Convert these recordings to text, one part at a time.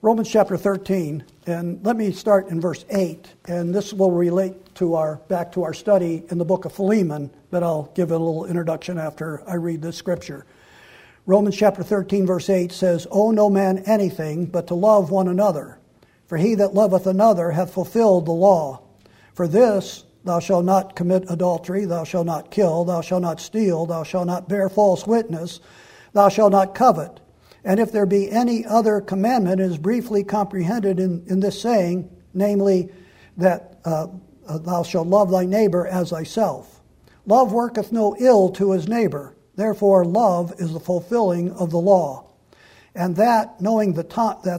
Romans chapter 13, and let me start in verse 8, and this will relate to back to our study in the book of Philemon, but I'll give it a little introduction after I read this scripture. Romans chapter 13, verse 8 says, "Owe no man anything but to love one another, for he that loveth another hath fulfilled the law. For this, thou shalt not commit adultery, thou shalt not kill, thou shalt not steal, thou shalt not bear false witness, thou shalt not covet. And if there be any other commandment, it is briefly comprehended in this saying, namely, that thou shalt love thy neighbor as thyself. Love worketh no ill to his neighbor. Therefore, love is the fulfilling of the law. And that, knowing the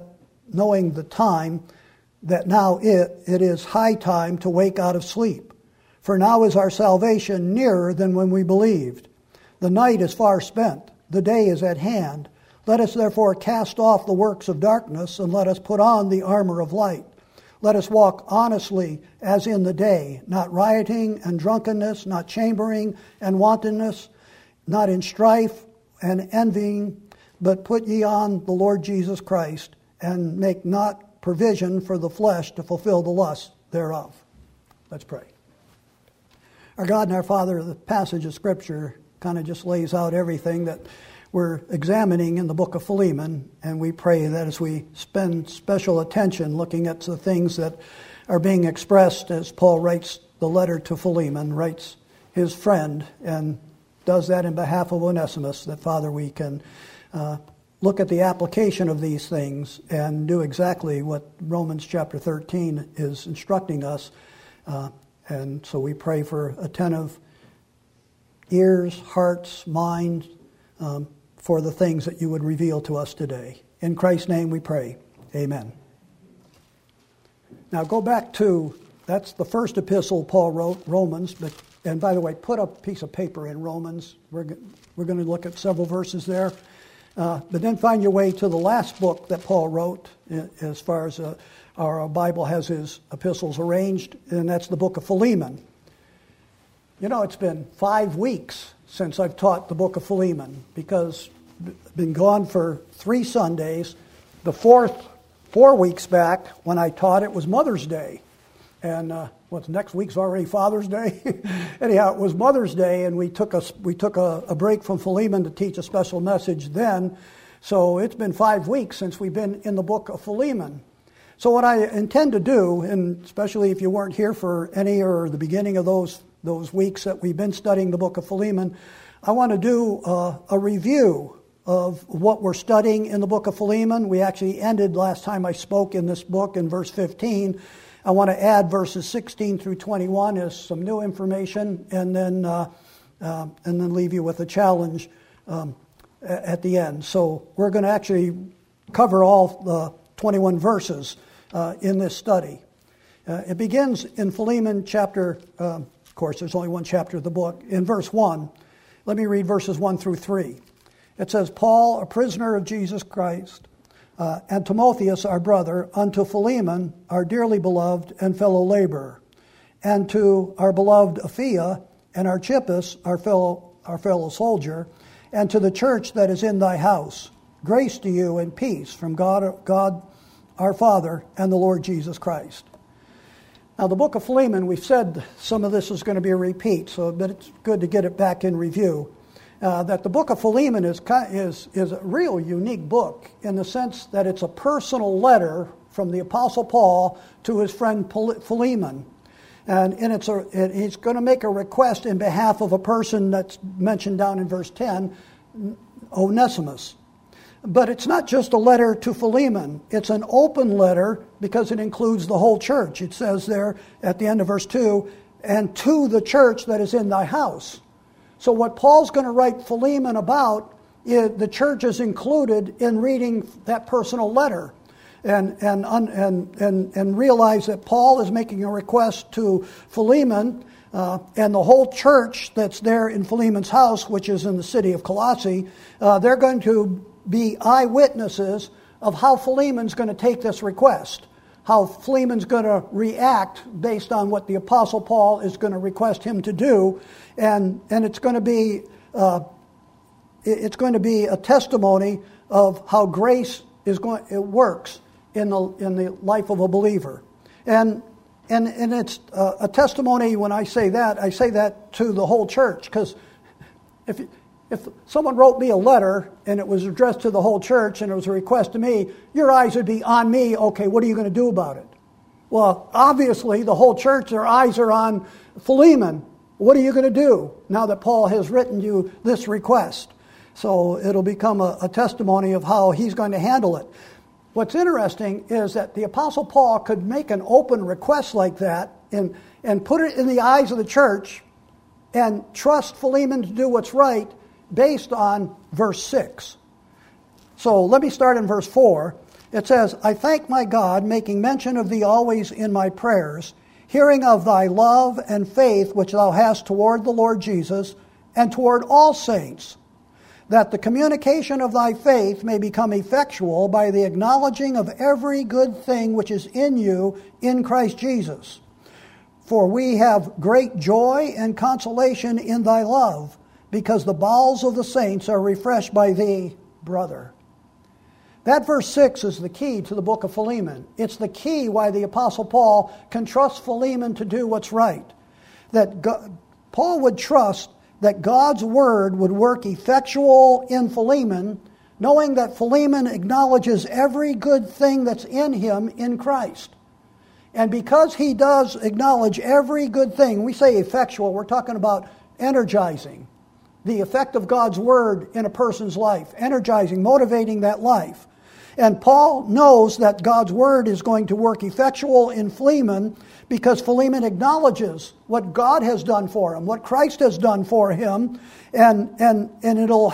time, that now it is high time to wake out of sleep. For now is our salvation nearer than when we believed. The night is far spent, the day is at hand. Let us therefore cast off the works of darkness, and let us put on the armor of light. Let us walk honestly as in the day, not rioting and drunkenness, not chambering and wantonness, not in strife and envying, but put ye on the Lord Jesus Christ, and make not provision for the flesh to fulfill the lust thereof." Let's pray. Our God and our Father, the passage of Scripture kind of just lays out everything that we're examining in the book of Philemon, and we pray that as we spend special attention looking at the things that are being expressed as Paul writes the letter to Philemon, writes his friend, and does that in behalf of Onesimus, that, Father, we can look at the application of these things and do exactly what Romans chapter 13 is instructing us. And so we pray for attentive ears, hearts, minds, for the things that you would reveal to us today. In Christ's name we pray. Amen. Now go back to, that's the first epistle Paul wrote, Romans. And by the way, put a piece of paper in Romans. We're going to look at several verses there. But then find your way to the last book that Paul wrote, as far as our Bible has his epistles arranged, and that's the book of Philemon. You know, it's been 5 weeks since I've taught the book of Philemon, because I've been gone for 3 Sundays. The 4 weeks back when I taught it was Mother's Day. And next week's already Father's Day? Anyhow, it was Mother's Day, and we took a break from Philemon to teach a special message then. So it's been 5 weeks since we've been in the book of Philemon. So what I intend to do, and especially if you weren't here for any or the beginning of those weeks that we've been studying the book of Philemon, I want to do a review of what we're studying in the book of Philemon. We actually ended last time I spoke in this book in verse 15. I want to add verses 16 through 21 as some new information, and then leave you with a challenge at the end. So we're going to actually cover all the 21 verses in this study. It begins in Philemon chapter. Of course, there's only one chapter of the book. In verse 1, let me read verses 1 through 3. It says, "Paul, a prisoner of Jesus Christ, and Timotheus, our brother, unto Philemon, our dearly beloved and fellow laborer, and to our beloved Apphia, and Archippus, our fellow soldier, and to the church that is in thy house, grace to you and peace from God our Father and the Lord Jesus Christ." Now, the book of Philemon, we've said some of this is going to be a repeat, but it's good to get it back in review. That the book of Philemon is a real unique book in the sense that it's a personal letter from the Apostle Paul to his friend Philemon. And he's going to make a request in behalf of a person that's mentioned down in verse 10, Onesimus. But it's not just a letter to Philemon. It's an open letter because it includes the whole church. It says there at the end of verse 2, "and to the church that is in thy house." So what Paul's going to write Philemon about, the church is included in reading that personal letter. And realize that Paul is making a request to Philemon, and the whole church that's there in Philemon's house, which is in the city of Colossae, they're going to be eyewitnesses of how Philemon's going to take this request, how Philemon's going to react based on what the Apostle Paul is going to request him to do, and it's going to be a testimony of how grace it works in the life of a believer. And it's a testimony when I say that to the whole church, because if someone wrote me a letter and it was addressed to the whole church and it was a request to me, your eyes would be on me. Okay, what are you going to do about it? Well, obviously the whole church, their eyes are on Philemon. What are you going to do now that Paul has written you this request? So it'll become a testimony of how he's going to handle it. What's interesting is that the Apostle Paul could make an open request like that and put it in the eyes of the church and trust Philemon to do what's right based on verse 6. So let me start in verse 4. It says, I thank my God, making mention of thee always in my prayers, hearing of thy love and faith which thou hast toward the Lord Jesus and toward all saints, that the communication of thy faith may become effectual by the acknowledging of every good thing which is in you in Christ Jesus. For we have great joy and consolation in thy love, because the bowels of the saints are refreshed by thee, brother. That verse 6 is the key to the book of Philemon. It's the key why the Apostle Paul can trust Philemon to do what's right. Paul would trust that God's word would work effectual in Philemon, knowing that Philemon acknowledges every good thing that's in him in Christ. And because he does acknowledge every good thing, we say effectual, we're talking about energizing the effect of God's word in a person's life, energizing, motivating that life. And Paul knows that God's word is going to work effectual in Philemon because Philemon acknowledges what God has done for him, what Christ has done for him, and it'll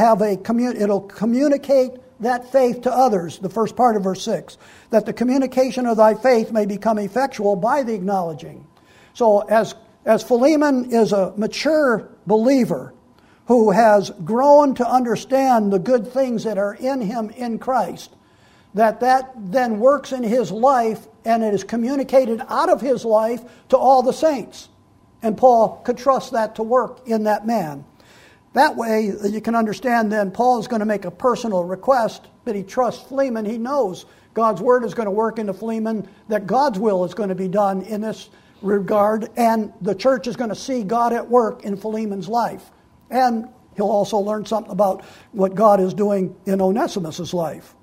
it'll communicate that faith to others. The first part of verse 6, that the communication of thy faith may become effectual by the acknowledging. So as Philemon is a mature believer who has grown to understand the good things that are in him in Christ, that then works in his life and it is communicated out of his life to all the saints. And Paul could trust that to work in that man. That way you can understand then Paul is going to make a personal request, but he trusts Philemon. He knows God's word is going to work into Philemon, that God's will is going to be done in this regard, and the church is going to see God at work in Philemon's life. And he'll also learn something about what God is doing in Onesimus' life.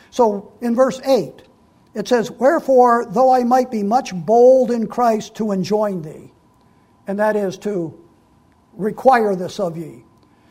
So in verse 8, it says, wherefore, though I might be much bold in Christ to enjoin thee, and that is to require this of ye.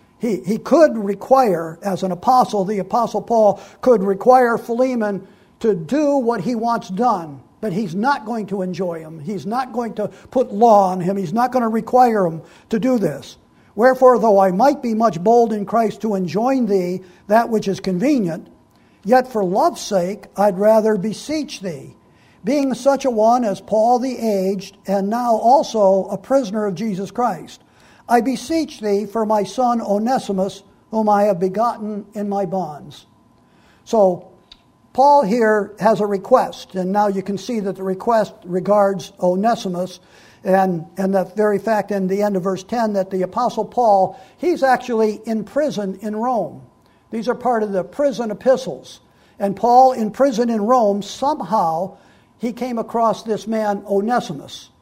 He could require, as an apostle, the Apostle Paul could require Philemon to do what he wants done, but he's not going to enjoy him. He's not going to put law on him. He's not going to require him to do this. Wherefore, though I might be much bold in Christ to enjoin thee that which is convenient, yet for love's sake I'd rather beseech thee, being such a one as Paul the aged, and now also a prisoner of Jesus Christ. I beseech thee for my son Onesimus, whom I have begotten in my bonds. So Paul here has a request, and now you can see that the request regards Onesimus, and that very fact in the end of verse 10 that the Apostle Paul, he's actually in prison in Rome. These are part of the prison epistles. And Paul in prison in Rome, somehow he came across this man Onesimus.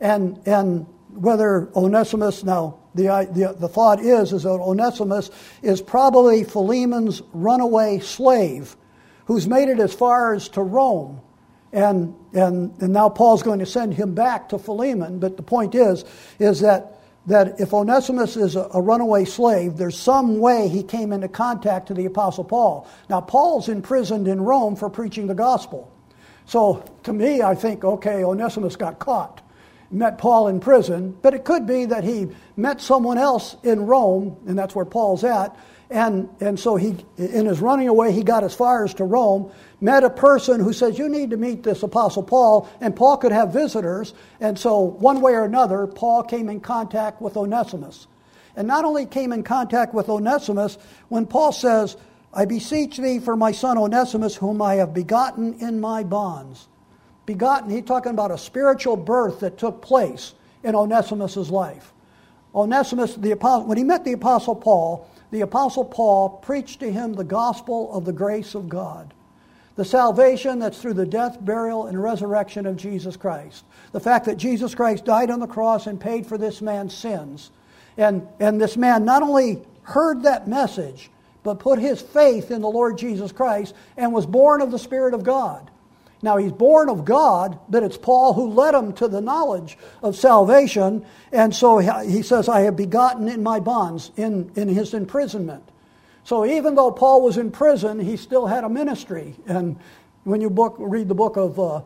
And whether Onesimus, now the thought is that Onesimus is probably Philemon's runaway slave who's made it as far as to Rome. And now Paul's going to send him back to Philemon. But the point is that if Onesimus is a runaway slave, there's some way he came into contact to the Apostle Paul. Now, Paul's imprisoned in Rome for preaching the gospel. So, to me, I think, okay, Onesimus got caught, met Paul in prison, but it could be that he met someone else in Rome, and that's where Paul's at, and so he, in his running away, he got as far as to Rome, met a person who says, you need to meet this Apostle Paul, and Paul could have visitors. And so one way or another, Paul came in contact with Onesimus. And not only came in contact with Onesimus, when Paul says, I beseech thee for my son Onesimus, whom I have begotten in my bonds. Begotten, he's talking about a spiritual birth that took place in Onesimus' life. Onesimus, when he met the Apostle Paul preached to him the gospel of the grace of God. The salvation that's through the death, burial, and resurrection of Jesus Christ. The fact that Jesus Christ died on the cross and paid for this man's sins. And this man not only heard that message, but put his faith in the Lord Jesus Christ and was born of the Spirit of God. Now he's born of God, but it's Paul who led him to the knowledge of salvation. And so he says, I have begotten in my bonds, in his imprisonment. So even though Paul was in prison, he still had a ministry. And when you read the book of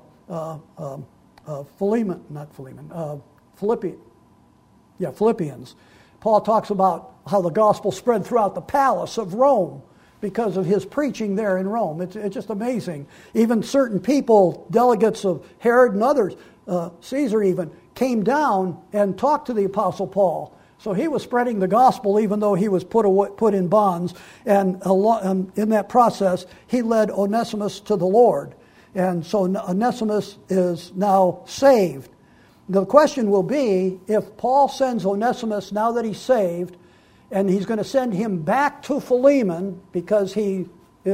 Philippians, Paul talks about how the gospel spread throughout the palace of Rome because of his preaching there in Rome. It's just amazing. Even certain people, delegates of Herod and others, Caesar even, came down and talked to the Apostle Paul. So he was spreading the gospel even though he was put in bonds. And in that process, he led Onesimus to the Lord. And so Onesimus is now saved. The question will be, if Paul sends Onesimus now that he's saved, and he's going to send him back to Philemon because he's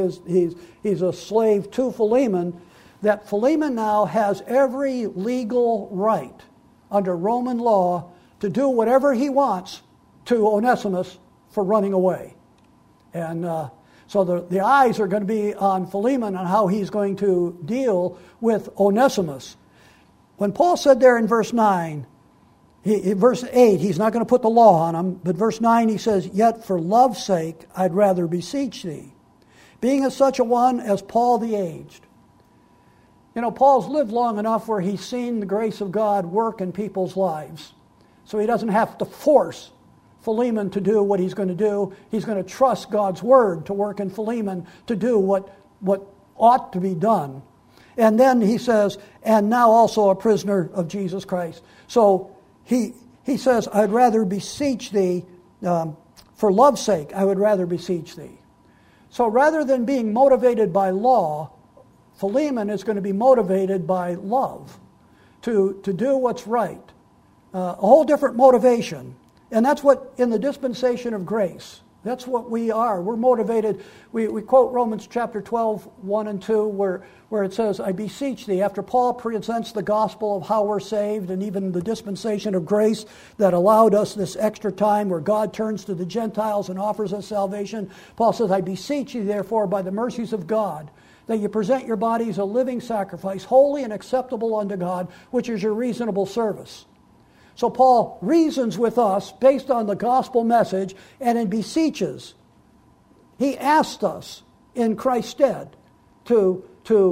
a slave to Philemon, that Philemon now has every legal right under Roman law to do whatever he wants to Onesimus for running away. And so the eyes are going to be on Philemon on how he's going to deal with Onesimus. When Paul said there in verse 9, verse 8, he's not going to put the law on him, but verse 9 he says, yet for love's sake I'd rather beseech thee, being as such a one as Paul the aged. You know, Paul's lived long enough where he's seen the grace of God work in people's lives. So he doesn't have to force Philemon to do what he's going to do. He's going to trust God's word to work in Philemon to do what ought to be done. And then he says, and now also a prisoner of Jesus Christ. So he says, I'd rather beseech thee, for love's sake, I would rather beseech thee. So rather than being motivated by law, Philemon is going to be motivated by love to do what's right. A whole different motivation. And that's what, in the dispensation of grace, that's what we are. We're motivated. We quote Romans chapter 12, 1 and 2, where it says, I beseech thee, after Paul presents the gospel of how we're saved and even the dispensation of grace that allowed us this extra time where God turns to the Gentiles and offers us salvation, Paul says, I beseech you, therefore, by the mercies of God, that you present your bodies a living sacrifice, holy and acceptable unto God, which is your reasonable service. So Paul reasons with us based on the gospel message and in beseeches. He asked us in Christ's stead to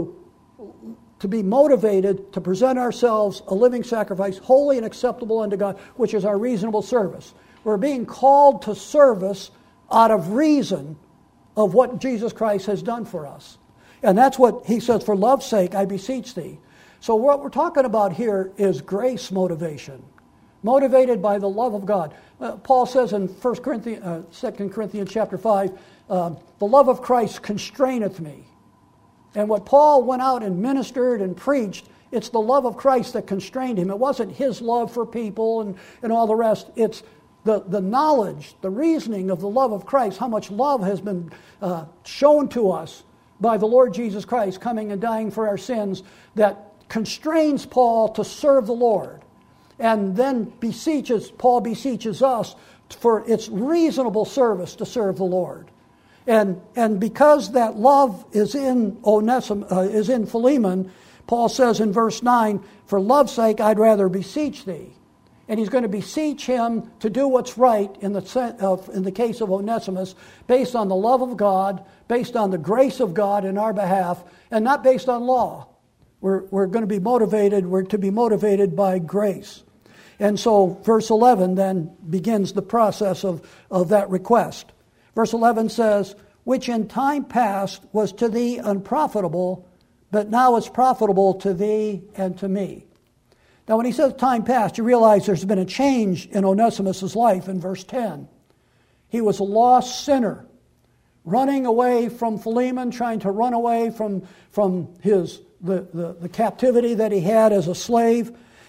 be motivated to present ourselves a living sacrifice, holy and acceptable unto God, which is our reasonable service. We're being called to service out of reason of what Jesus Christ has done for us. And that's what he says, for love's sake, I beseech thee. So what we're talking about here is grace motivation. Motivated by the love of God. Paul says in 2 Corinthians chapter 5, the love of Christ constraineth me. And what Paul went out and ministered and preached, it's the love of Christ that constrained him. It wasn't his love for people and all the rest. It's the knowledge, the reasoning of the love of Christ, how much love has been shown to us by the Lord Jesus Christ coming and dying for our sins, that constrains Paul to serve the Lord. And then Paul beseeches us for its reasonable service to serve the Lord. And because that love is in Philemon, Paul says in verse 9, for love's sake I'd rather beseech thee. And he's going to beseech him to do what's right in the case of Onesimus, based on the love of God, based on the grace of God in our behalf, and not based on law. We're going to be motivated, we're to be motivated by grace. And so verse 11 then begins the process of that request. Verse 11 says, which in time past was to thee unprofitable, but now is profitable to thee and to me. Now when he says time past, you realize there's been a change in Onesimus' life in verse 10. He was a lost sinner, running away from Philemon, trying to run away from the captivity that he had as a slave.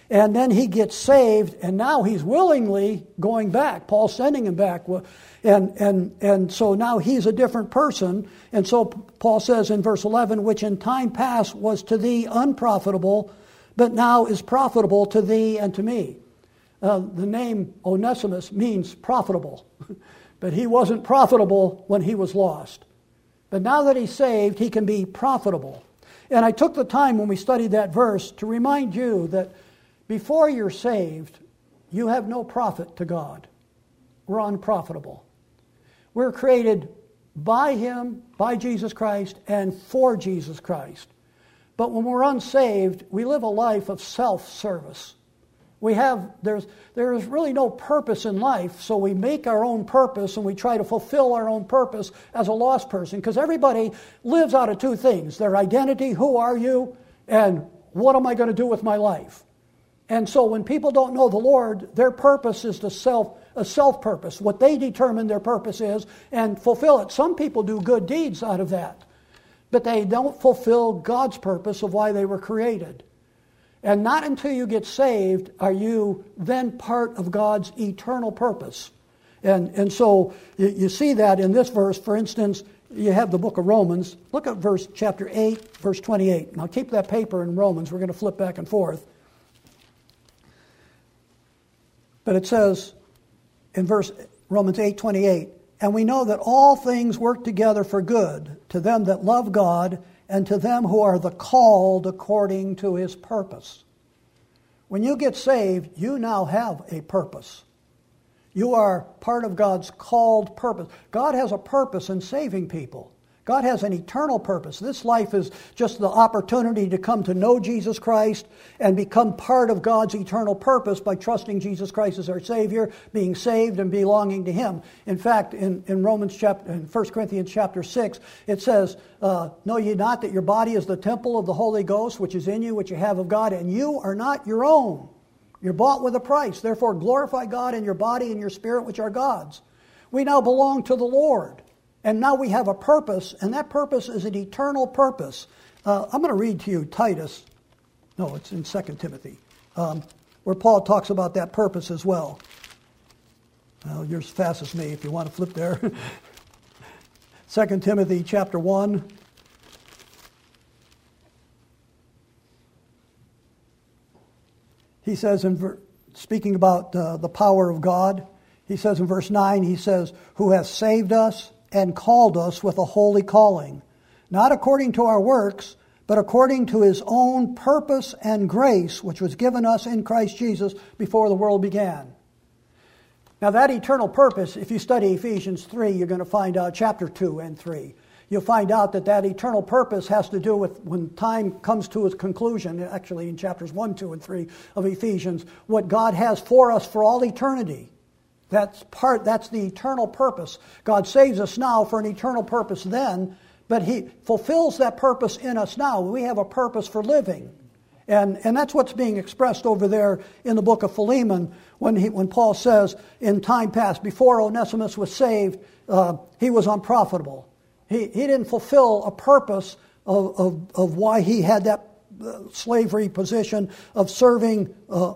And then he gets saved, and now he's willingly going back. Paul's sending him back. And so now he's a different person. And so Paul says in verse 11, which in time past was to thee unprofitable, but now is profitable to thee and to me. The name Onesimus means profitable. But he wasn't profitable when he was lost. But now that he's saved, he can be profitable. And I took the time when we studied that verse to remind you that before you're saved, you have no profit to God. We're unprofitable. We're created by Him, by Jesus Christ, and for Jesus Christ. But when we're unsaved, we live a life of self-service. There's really no purpose in life, so we make our own purpose and we try to fulfill our own purpose as a lost person, because everybody lives out of two things: their identity, who are you, and what am I going to do with my life? And so when people don't know the Lord, their purpose is a self-purpose, what they determine their purpose is, and fulfill it. Some people do good deeds out of that, but they don't fulfill God's purpose of why they were created. And not until you get saved are you then part of God's eternal purpose. And so you see that in this verse. For instance, you have the book of Romans. Look at chapter 8, verse 28. Now keep that paper in Romans. We're going to flip back and forth. But it says in Romans 8:28, and we know that all things work together for good to them that love God and to them who are the called according to His purpose. When you get saved, you now have a purpose. You are part of God's called purpose. God has a purpose in saving people. God has an eternal purpose. This life is just the opportunity to come to know Jesus Christ and become part of God's eternal purpose by trusting Jesus Christ as our Savior, being saved and belonging to Him. In fact, in 1 Corinthians chapter 6, it says, know ye not that your body is the temple of the Holy Ghost, which is in you, which you have of God, and you are not your own. You're bought with a price. Therefore glorify God in your body and your spirit, which are God's. We now belong to the Lord. And now we have a purpose, and that purpose is an eternal purpose. I'm going to read to you Titus. No, it's in 2 Timothy, where Paul talks about that purpose as well. Well, you're as fast as me if you want to flip there. 2 Timothy chapter 1. He says, speaking about the power of God, he says in verse 9, he says, who has saved us and called us with a holy calling, not according to our works, but according to His own purpose and grace, which was given us in Christ Jesus before the world began. Now that eternal purpose, if you study Ephesians 3, you're going to find out chapter 2 and 3. You'll find out that eternal purpose has to do with when time comes to its conclusion, actually in chapters 1, 2, and 3 of Ephesians, what God has for us for all eternity. That's the eternal purpose. God saves us now for an eternal purpose then, but He fulfills that purpose in us now. We have a purpose for living. And that's what's being expressed over there in the book of Philemon when Paul says, in time past, before Onesimus was saved, he was unprofitable. He didn't fulfill a purpose of why he had that slavery position of serving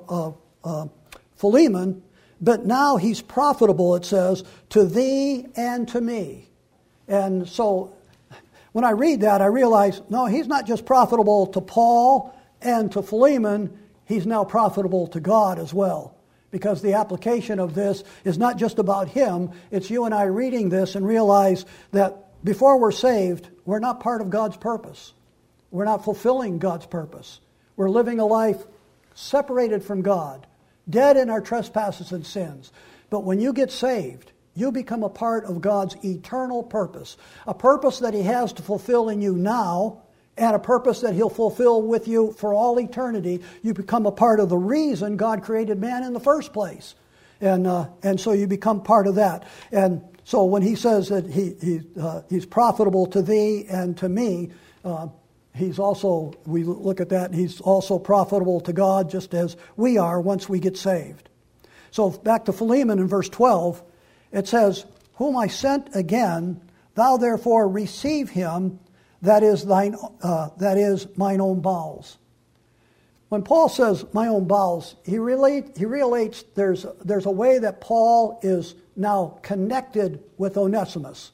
Philemon. But now he's profitable, it says, to thee and to me. And so when I read that, I realize, no, he's not just profitable to Paul and to Philemon, he's now profitable to God as well. Because the application of this is not just about him, it's you and I reading this and realize that before we're saved, we're not part of God's purpose. We're not fulfilling God's purpose. We're living a life separated from God, dead in our trespasses and sins. But when you get saved, you become a part of God's eternal purpose, a purpose that He has to fulfill in you now, and a purpose that He'll fulfill with you for all eternity. You become a part of the reason God created man in the first place. And so you become part of that. And so when He says that He's profitable to thee and to me, He's also, we look at that, and He's also profitable to God just as we are once we get saved. So back to Philemon in verse 12, it says, whom I sent again, thou therefore receive him, that is mine own bowels. When Paul says my own bowels, he relates there's a way that Paul is now connected with Onesimus.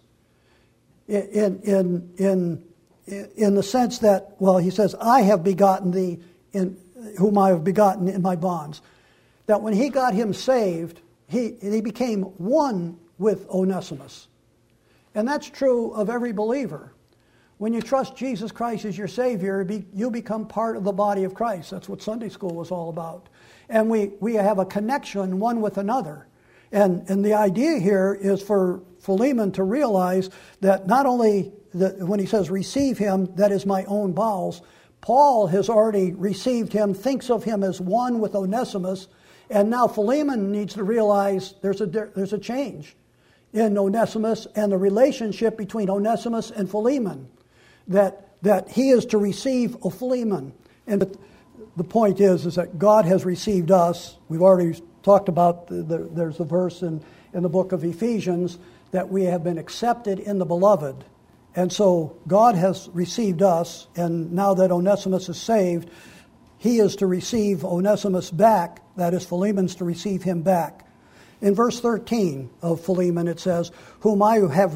In the sense that, well, he says, I have begotten thee, whom I have begotten in my bonds. That when he got him saved, he became one with Onesimus. And that's true of every believer. When you trust Jesus Christ as your Savior, you become part of the body of Christ. That's what Sunday school was all about. And we have a connection one with another. And the idea here is for Philemon to realize that not only when he says receive him, that is my own bowels, Paul has already received him, thinks of him as one with Onesimus, and now Philemon needs to realize there's a change in Onesimus and the relationship between Onesimus and Philemon, that he is to receive a Philemon. And the point is that God has received us. We've already talked about, there's a verse in the book of Ephesians that we have been accepted in the beloved. And so God has received us, and now that Onesimus is saved, he is to receive Onesimus back. That is, Philemon's to receive him back. In verse 13 of Philemon it says, whom I have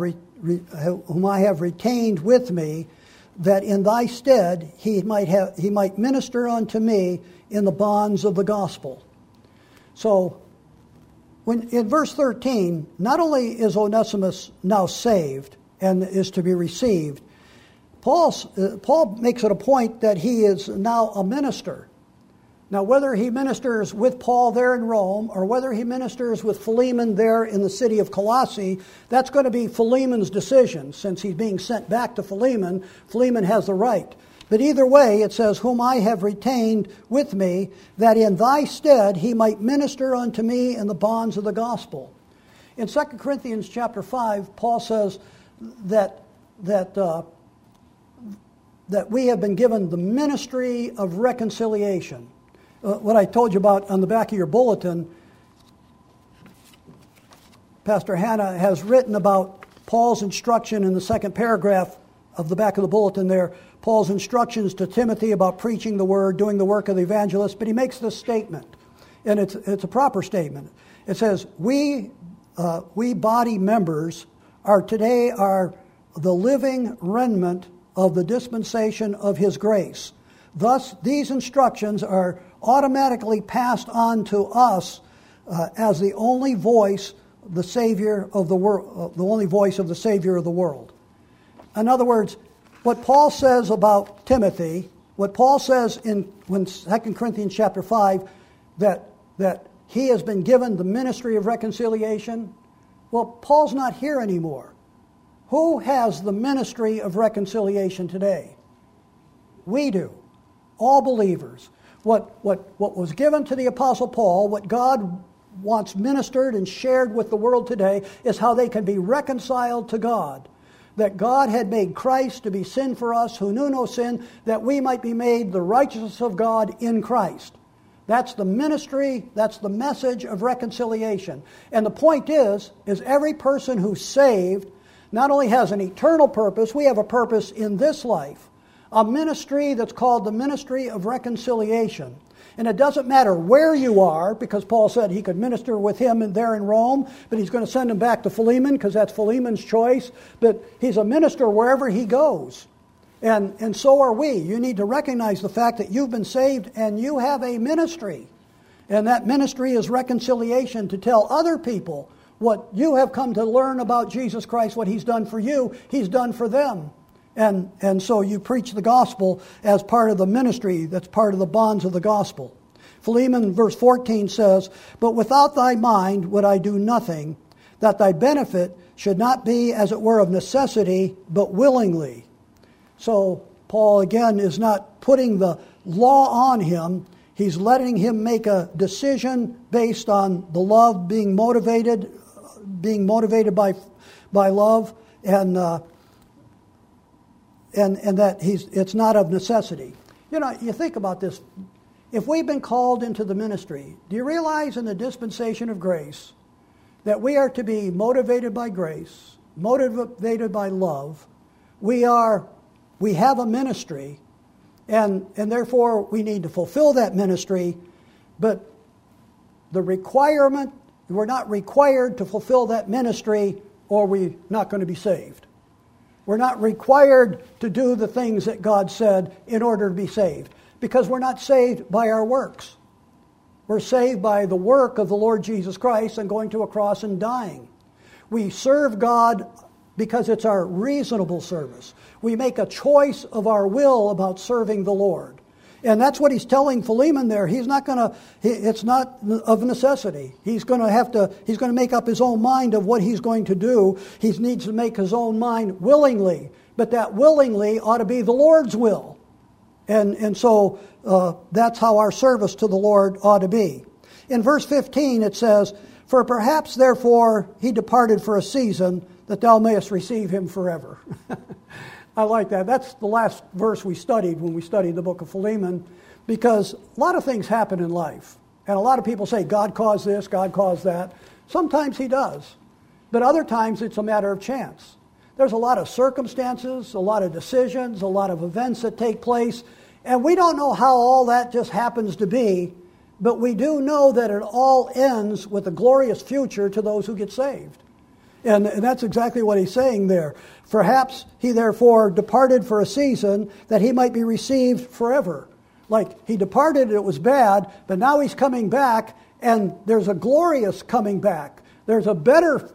retained with me, that in thy stead he might minister unto me in the bonds of the gospel. So, when in verse 13, not only is Onesimus now saved and is to be received, Paul makes it a point that he is now a minister. Now, whether he ministers with Paul there in Rome or whether he ministers with Philemon there in the city of Colossae, that's going to be Philemon's decision. Since he's being sent back to Philemon, Philemon has the right. But either way, it says, whom I have retained with me, that in thy stead he might minister unto me in the bonds of the gospel. In 2 Corinthians chapter 5, Paul says that we have been given the ministry of reconciliation. What I told you about on the back of your bulletin, Pastor Hannah has written about Paul's instruction in the second paragraph of the back of the bulletin there, Paul's instructions to Timothy about preaching the word, doing the work of the evangelist, but he makes this statement, and it's a proper statement. It says, we body members are the living remnant of the dispensation of his grace. Thus, these instructions are automatically passed on to us as the only voice, the Savior of the world, the only voice of the Savior of the world. In other words, what Paul says about Timothy, what Paul says in 2 Corinthians chapter 5, that he has been given the ministry of reconciliation, well, Paul's not here anymore. Who has the ministry of reconciliation today? We do. All believers. What was given to the Apostle Paul, what God wants ministered and shared with the world today, is how they can be reconciled to God. That God had made Christ to be sin for us who knew no sin, that we might be made the righteousness of God in Christ. That's the ministry, that's the message of reconciliation. And the point is every person who's saved not only has an eternal purpose, we have a purpose in this life. A ministry that's called the ministry of reconciliation. And it doesn't matter where you are, because Paul said he could minister with him there in Rome, but he's going to send him back to Philemon because that's Philemon's choice. But he's a minister wherever he goes. And so are we. You need to recognize the fact that you've been saved and you have a ministry. And that ministry is reconciliation, to tell other people what you have come to learn about Jesus Christ, what he's done for you, he's done for them. And so you preach the gospel as part of the ministry, that's part of the bonds of the gospel. Philemon verse 14 says, but without thy mind would I do nothing, that thy benefit should not be as it were of necessity, but willingly. So Paul again is not putting the law on him. He's letting him make a decision based on the love, being motivated by love, and that it's not of necessity. You know, you think about this. If we've been called into the ministry, do you realize in the dispensation of grace that we are to be motivated by grace, motivated by love? We have a ministry, and therefore we need to fulfill that ministry, but the requirement, we're not required to fulfill that ministry or we're not going to be saved. We're not required to do the things that God said in order to be saved, because we're not saved by our works. We're saved by the work of the Lord Jesus Christ and going to a cross and dying. We serve God because it's our reasonable service. We make a choice of our will about serving the Lord. And that's what he's telling Philemon there. He's not going to, it's not of necessity. He's going to make up his own mind of what he's going to do. He needs to make his own mind willingly. But that willingly ought to be the Lord's will. And so that's how our service to the Lord ought to be. In verse 15 it says, "For perhaps therefore he departed for a season, that thou mayest receive him forever." I like that. That's the last verse we studied when we studied the book of Philemon, because a lot of things happen in life. And a lot of people say, God caused this, God caused that. Sometimes he does. But other times it's a matter of chance. There's a lot of circumstances, a lot of decisions, a lot of events that take place, and we don't know how all that just happens to be, but we do know that it all ends with a glorious future to those who get saved. And that's exactly what he's saying there. Perhaps he therefore departed for a season that he might be received forever. Like he departed, it was bad, but now he's coming back, and there's a glorious coming back. There's a better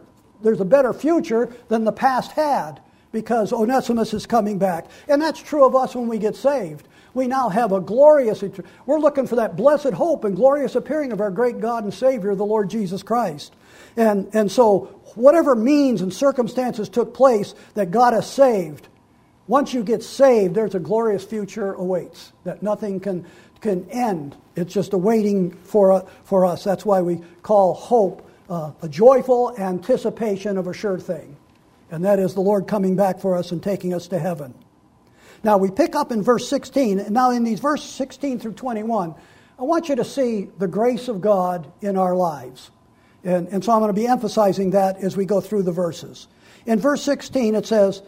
future than the past had, because Onesimus is coming back. And that's true of us when we get saved. We now have a glorious, we're looking for that blessed hope and glorious appearing of our great God and Savior, the Lord Jesus Christ. And so whatever means and circumstances took place that got us saved, once you get saved, there's a glorious future awaits that nothing can end. It's just awaiting for us. That's why we call hope a joyful anticipation of a sure thing. And that is the Lord coming back for us and taking us to heaven. Now we pick up in verse 16. And now in these verses 16 through 21, I want you to see the grace of God in our lives. And so I'm going to be emphasizing that as we go through the verses. In verse 16 it says,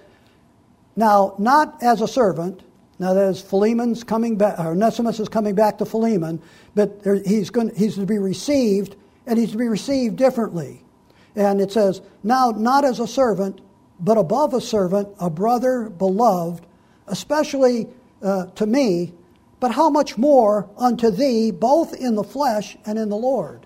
"Now not as a servant," now that is Philemon's coming back, or Onesimus is coming back to Philemon, but he's to be received, and he's to be received differently. And it says, "Now not as a servant, but above a servant, a brother beloved, especially to me, but how much more unto thee, both in the flesh and in the Lord."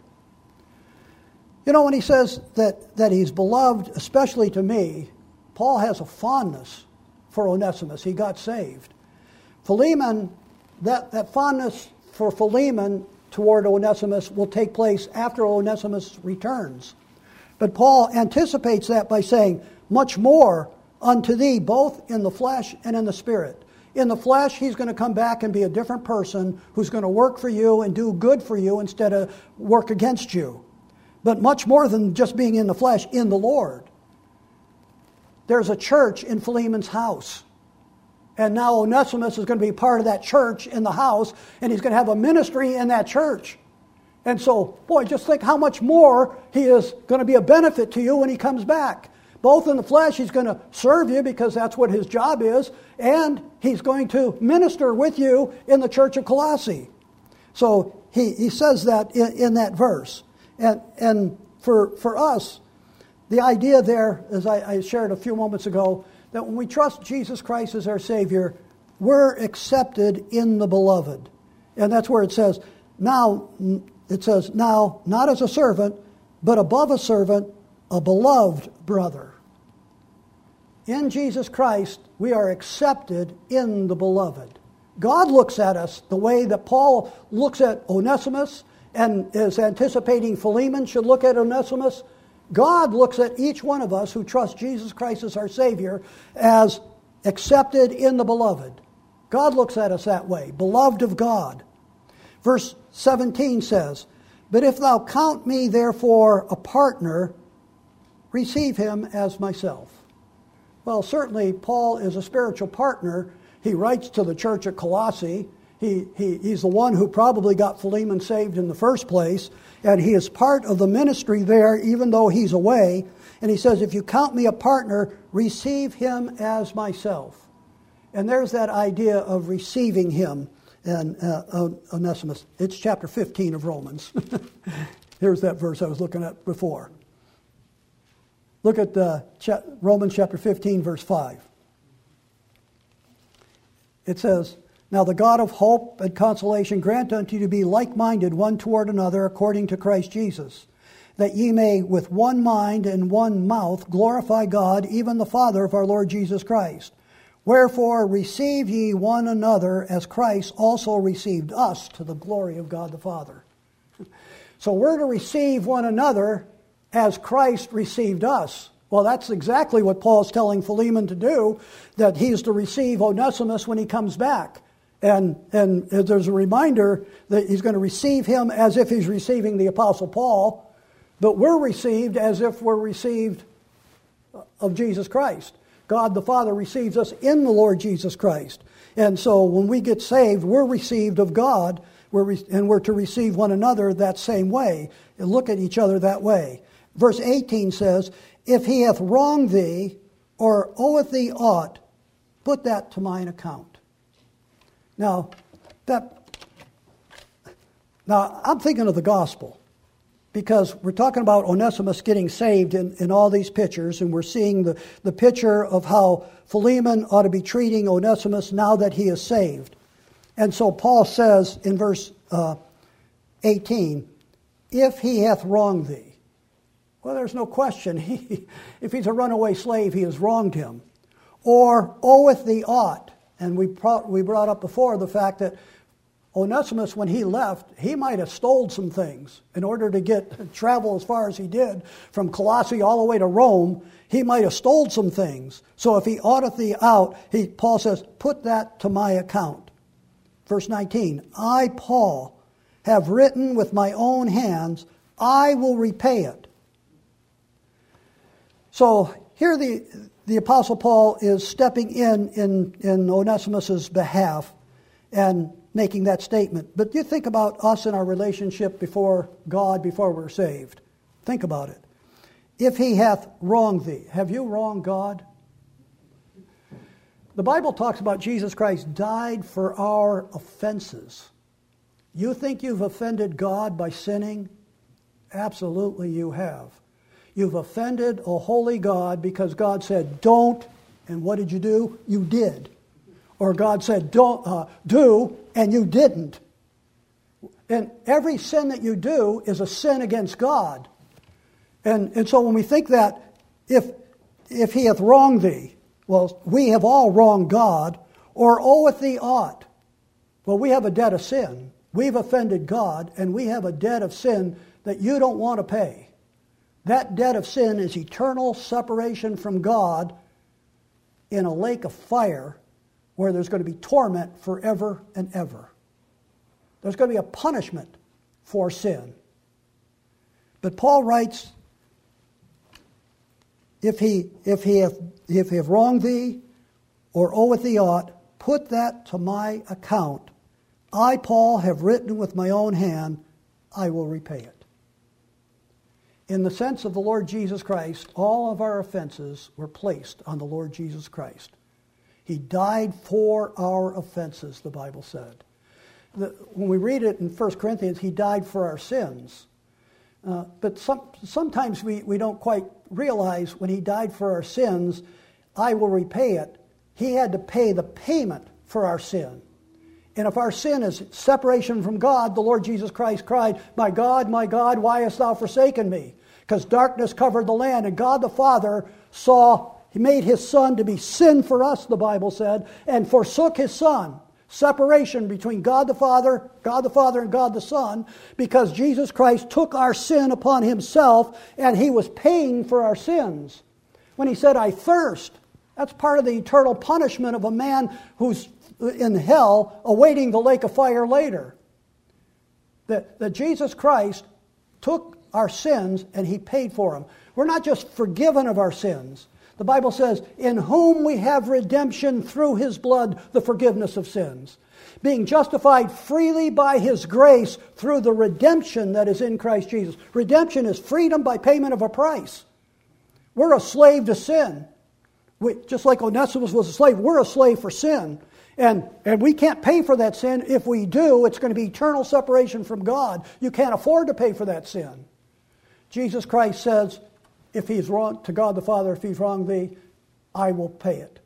You know, when he says that he's beloved, especially to me, Paul has a fondness for Onesimus. He got saved. Philemon, that fondness for Philemon toward Onesimus will take place after Onesimus returns. But Paul anticipates that by saying, "Much more unto thee, both in the flesh and in the spirit." In the flesh, he's going to come back and be a different person who's going to work for you and do good for you instead of work against you. But much more than just being in the flesh, in the Lord. There's a church in Philemon's house. And now Onesimus is going to be part of that church in the house, and he's going to have a ministry in that church. And so, boy, just think how much more he is going to be a benefit to you when he comes back. Both in the flesh, he's going to serve you because that's what his job is, and he's going to minister with you in the church of Colossae. So he says that in that verse. And for us, the idea there, as I shared a few moments ago, that when we trust Jesus Christ as our Savior, we're accepted in the beloved. And that's where it says, now, not as a servant, but above a servant, a beloved brother. In Jesus Christ, we are accepted in the beloved. God looks at us the way that Paul looks at Onesimus and is anticipating Philemon should look at Onesimus. God looks at each one of us who trust Jesus Christ as our Savior as accepted in the beloved. God looks at us that way, beloved of God. Verse 17 says, "But if thou count me therefore a partner, receive him as myself." Well, certainly Paul is a spiritual partner. He writes to the church at Colossae. He's the one who probably got Philemon saved in the first place, and he is part of the ministry there even though he's away. And he says, if you count me a partner, receive him as myself. And there's that idea of receiving him and Onesimus. It's chapter 15 of Romans. Here's that verse I was looking at before. Look at Romans chapter 15, verse 5. It says, "Now the God of hope and consolation grant unto you to be like-minded one toward another according to Christ Jesus, that ye may with one mind and one mouth glorify God, even the Father of our Lord Jesus Christ. Wherefore receive ye one another as Christ also received us to the glory of God the Father." So we're to receive one another as Christ received us. Well, that's exactly what Paul's telling Philemon to do, that he's to receive Onesimus when he comes back. And there's a reminder that he's going to receive him as if he's receiving the Apostle Paul, but we're received as if we're received of Jesus Christ. God the Father receives us in the Lord Jesus Christ. And so when we get saved, we're received of God, and we're to receive one another that same way, and look at each other that way. Verse 18 says, "If he hath wronged thee, or oweth thee aught, put that to mine account." Now I'm thinking of the gospel, because we're talking about Onesimus getting saved in all these pictures, and we're seeing the picture of how Philemon ought to be treating Onesimus now that he is saved. And so Paul says in verse 18, "If he hath wronged thee." Well, there's no question. If he's a runaway slave, he has wronged him. "Or oweth thee aught." And we brought up before the fact that Onesimus, when he left, he might have stole some things in order to travel as far as he did from Colossae all the way to Rome. He might have stole some things. So if he oughteth thee out, Paul says, "Put that to my account." Verse 19, "I, Paul, have written with my own hands, I will repay it." So here the Apostle Paul is stepping in Onesimus' behalf and making that statement. But you think about us and our relationship before God, before we're saved. Think about it. "If he hath wronged thee." Have you wronged God? The Bible talks about Jesus Christ died for our offenses. You think you've offended God by sinning? Absolutely you have. You've offended a holy God because God said, "Don't," and what did you do? You did. Or God said, "Don't do," and you didn't. And every sin that you do is a sin against God. And so when we think that if he hath wronged thee, well, we have all wronged God. "Or oweth thee aught." Well, we have a debt of sin. We've offended God, and we have a debt of sin that you don't want to pay. That debt of sin is eternal separation from God in a lake of fire where there's going to be torment forever and ever. There's going to be a punishment for sin. But Paul writes, if he have wronged thee, or oweth thee aught, put that to my account. I, Paul, have written with my own hand, I will repay it. In the sense of the Lord Jesus Christ, all of our offenses were placed on the Lord Jesus Christ. He died for our offenses, the Bible said. When we read it in 1 Corinthians, he died for our sins. But sometimes we don't quite realize when he died for our sins, I will repay it. He had to pay the payment for our sin. And if our sin is separation from God, the Lord Jesus Christ cried, my God, why hast thou forsaken me? Because darkness covered the land, and God the Father he made his Son to be sin for us, the Bible said, and forsook his Son. Separation between God the Father and God the Son, because Jesus Christ took our sin upon himself, and he was paying for our sins. When he said, I thirst, that's part of the eternal punishment of a man who's in hell awaiting the lake of fire later. That Jesus Christ took our sins and he paid for them. We're not just forgiven of our sins. The Bible says, in whom we have redemption through his blood, the forgiveness of sins. Being justified freely by his grace through the redemption that is in Christ Jesus. Redemption is freedom by payment of a price. We're a slave to sin. Just like Onesimus was a slave, we're a slave for sin. And we can't pay for that sin. If we do, it's going to be eternal separation from God. You can't afford to pay for that sin. Jesus Christ says, if he's wrong to God the Father, if he's wronged thee, I will pay it.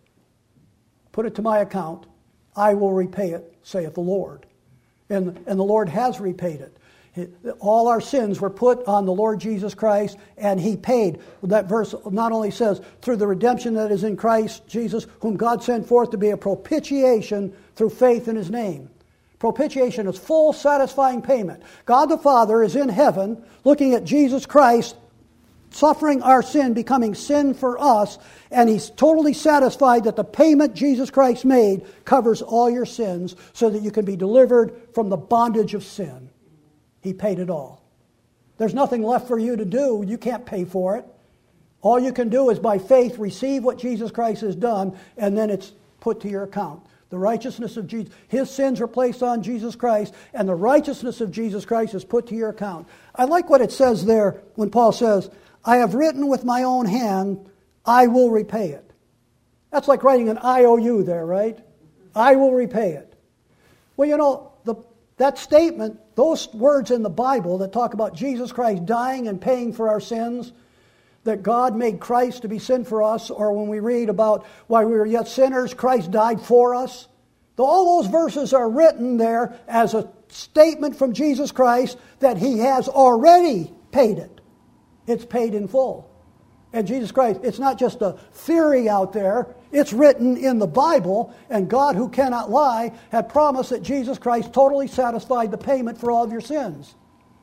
Put it to my account. I will repay it, saith the Lord. And the Lord has repaid it. All our sins were put on the Lord Jesus Christ, and he paid. That verse not only says, through the redemption that is in Christ Jesus, whom God sent forth to be a propitiation through faith in his name. Propitiation is full, satisfying payment. God the Father is in heaven, looking at Jesus Christ, suffering our sin, becoming sin for us, and he's totally satisfied that the payment Jesus Christ made covers all your sins so that you can be delivered from the bondage of sin. He paid it all. There's nothing left for you to do. You can't pay for it. All you can do is by faith receive what Jesus Christ has done, and then it's put to your account. The righteousness of Jesus, his sins are placed on Jesus Christ, and the righteousness of Jesus Christ is put to your account. I like what it says there when Paul says, I have written with my own hand, I will repay it. That's like writing an IOU there, right? I will repay it. Well, you know, that statement, those words in the Bible that talk about Jesus Christ dying and paying for our sins, that God made Christ to be sin for us, or when we read about while we were yet sinners, Christ died for us. All those verses are written there as a statement from Jesus Christ that he has already paid it. It's paid in full. And Jesus Christ, it's not just a theory out there. It's written in the Bible, and God, who cannot lie, had promised that Jesus Christ totally satisfied the payment for all of your sins.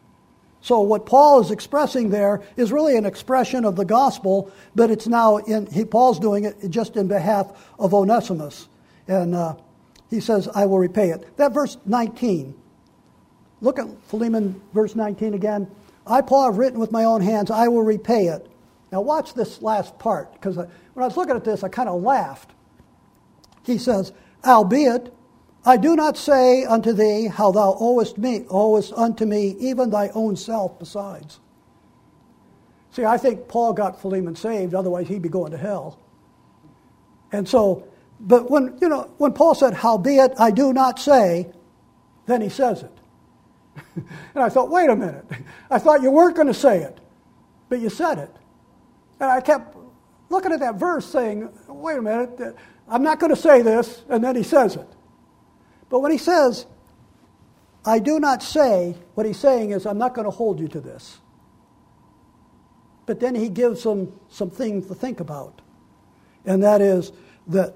So what Paul is expressing there is really an expression of the gospel, but it's now Paul's doing it just in behalf of Onesimus. And he says, I will repay it. That verse 19. Look at Philemon verse 19 again. I, Paul, have written with my own hands, I will repay it. Now watch this last part, because when I was looking at this, I kind of laughed. He says, albeit, I do not say unto thee how thou owest unto me even thy own self besides. See, I think Paul got Philemon saved, otherwise he'd be going to hell. And so, but when Paul said, howbeit I do not say, then he says it. And I thought, wait a minute. I thought you weren't going to say it, but you said it. And I kept looking at that verse saying, wait a minute, I'm not going to say this, and then he says it. But when he says, I do not say, what he's saying is, I'm not going to hold you to this. But then he gives them some things to think about. And that is that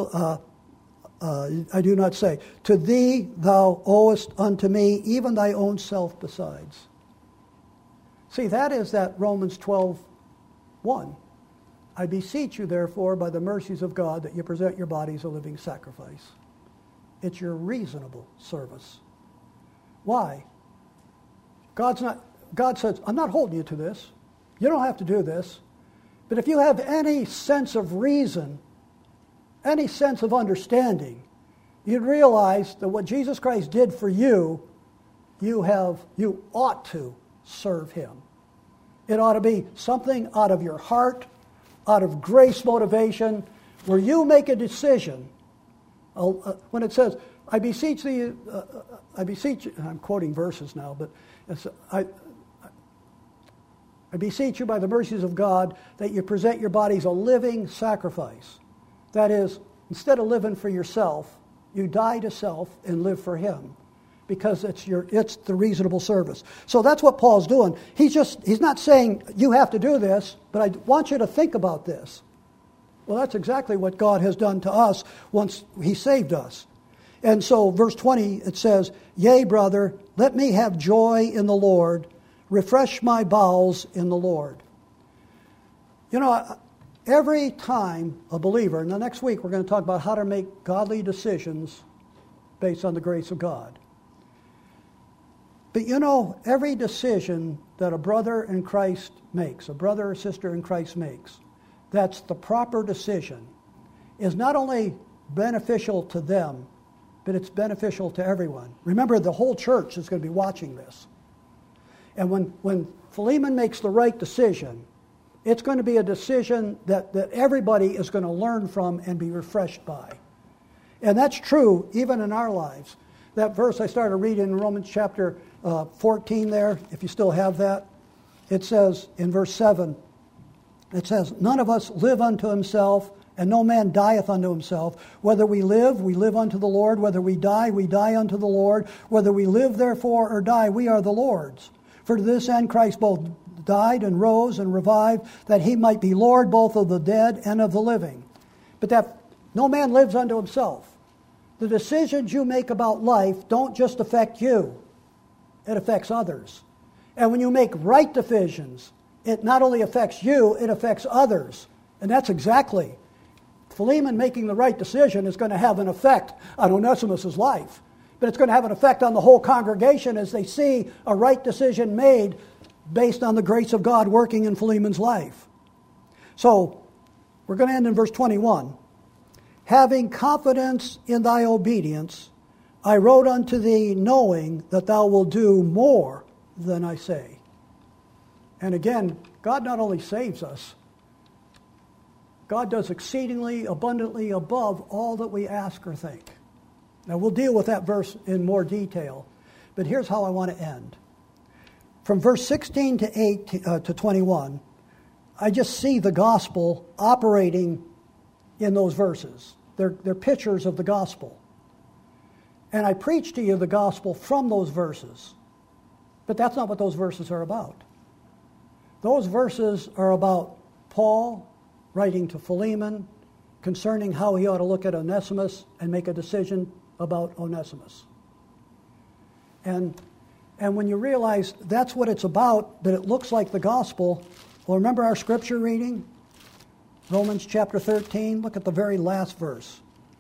I do not say, to thee thou owest unto me even thy own self besides. See, that is that Romans 12:1. I beseech you, therefore, by the mercies of God, that you present your bodies a living sacrifice. It's your reasonable service. Why? God says, I'm not holding you to this. You don't have to do this. But if you have any sense of reason, any sense of understanding, you'd realize that what Jesus Christ did for you, you ought to serve him. It ought to be something out of your heart, out of grace motivation, where you make a decision. When it says, I beseech thee, I'm quoting verses now, but I beseech you by the mercies of God that you present your bodies a living sacrifice. That is, instead of living for yourself, you die to self and live for him, because it's the reasonable service. So that's what Paul's doing. He's not saying you have to do this, but I want you to think about this. Well, that's exactly what God has done to us once he saved us. And so verse 20, it says, Yea, brother, let me have joy in the Lord. Refresh my bowels in the Lord. You know, every time a believer, and the next week we're going to talk about how to make godly decisions based on the grace of God. But you know, every decision that a brother in Christ makes, a brother or sister in Christ makes, that's the proper decision, is not only beneficial to them, but it's beneficial to everyone. Remember, the whole church is going to be watching this. And when Philemon makes the right decision, It's going to be a decision that everybody is going to learn from and be refreshed by. And that's true even in our lives. That verse I started reading in Romans chapter 14 there, if you still have that, it says in verse 7, it says, "None of us live unto himself, and no man dieth unto himself. Whether we live unto the Lord. Whether we die unto the Lord. Whether we live therefore or die, we are the Lord's. For to this end Christ both died and rose and revived, that he might be Lord both of the dead and of the living." But that no man lives unto himself. The decisions you make about life don't just affect you. It affects others. And when you make right decisions, it not only affects you, it affects others. And that's exactly. Philemon making the right decision is going to have an effect on Onesimus' life. But it's going to have an effect on the whole congregation as they see a right decision made based on the grace of God working in Philemon's life. So, we're going to end in verse 21. "Having confidence in thy obedience, I wrote unto thee, knowing that thou wilt do more than I say." And again, God not only saves us, God does exceedingly abundantly above all that we ask or think. Now, we'll deal with that verse in more detail, but here's how I want to end. From verse 16 to 21, I just see the gospel operating in those verses. They're pictures of the gospel. And I preach to you the gospel from those verses. But that's not what those verses are about. Those verses are about Paul writing to Philemon concerning how he ought to look at Onesimus and make a decision about Onesimus. And when you realize that's what it's about, but it looks like the gospel, well, remember our scripture reading? Romans chapter 13, look at the very last verse.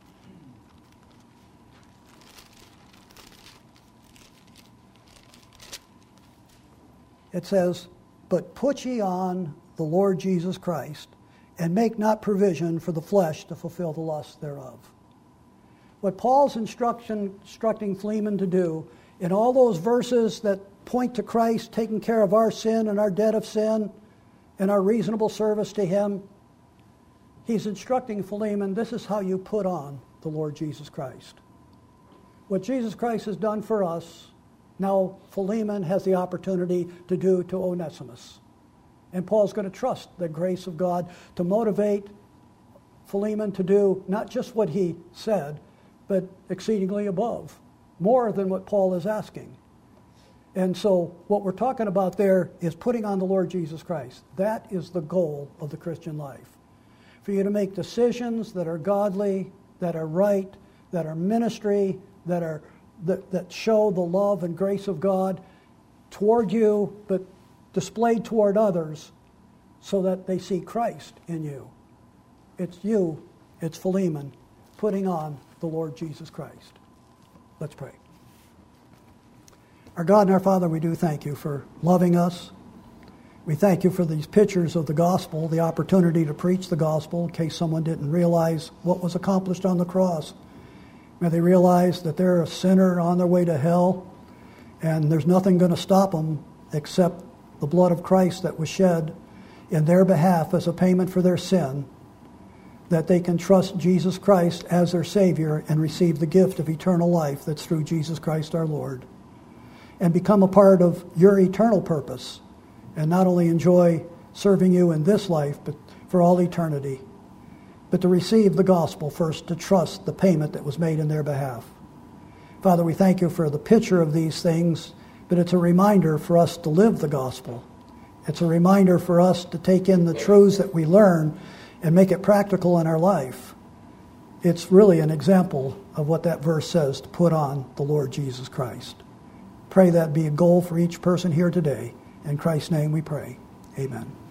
It says, "But put ye on the Lord Jesus Christ, and make not provision for the flesh to fulfill the lusts thereof." What Paul's instructing Philemon to do in all those verses that point to Christ taking care of our sin and our debt of sin and our reasonable service to him, he's instructing Philemon, this is how you put on the Lord Jesus Christ. What Jesus Christ has done for us, now Philemon has the opportunity to do to Onesimus. And Paul's going to trust the grace of God to motivate Philemon to do not just what he said, but exceedingly above, more than what Paul is asking. And so what we're talking about there is putting on the Lord Jesus Christ. That is the goal of the Christian life. For you to make decisions that are godly, that are right, that are ministry, that show the love and grace of God toward you, but displayed toward others so that they see Christ in you. It's you, it's Philemon, putting on the Lord Jesus Christ. Let's pray. Our God and our Father, we do thank you for loving us. We thank you for these pictures of the gospel, the opportunity to preach the gospel in case someone didn't realize what was accomplished on the cross. May they realize that they're a sinner on their way to hell, and there's nothing going to stop them except the blood of Christ that was shed in their behalf as a payment for their sin, that they can trust Jesus Christ as their Savior and receive the gift of eternal life that's through Jesus Christ our Lord, and become a part of your eternal purpose, and not only enjoy serving you in this life, but for all eternity. But to receive the gospel first, to trust the payment that was made in their behalf. Father, we thank you for the picture of these things, but it's a reminder for us to live the gospel. It's a reminder for us to take in the truths that we learn and make it practical in our life. It's really an example of what that verse says, to put on the Lord Jesus Christ. Pray that be a goal for each person here today. In Christ's name we pray. Amen.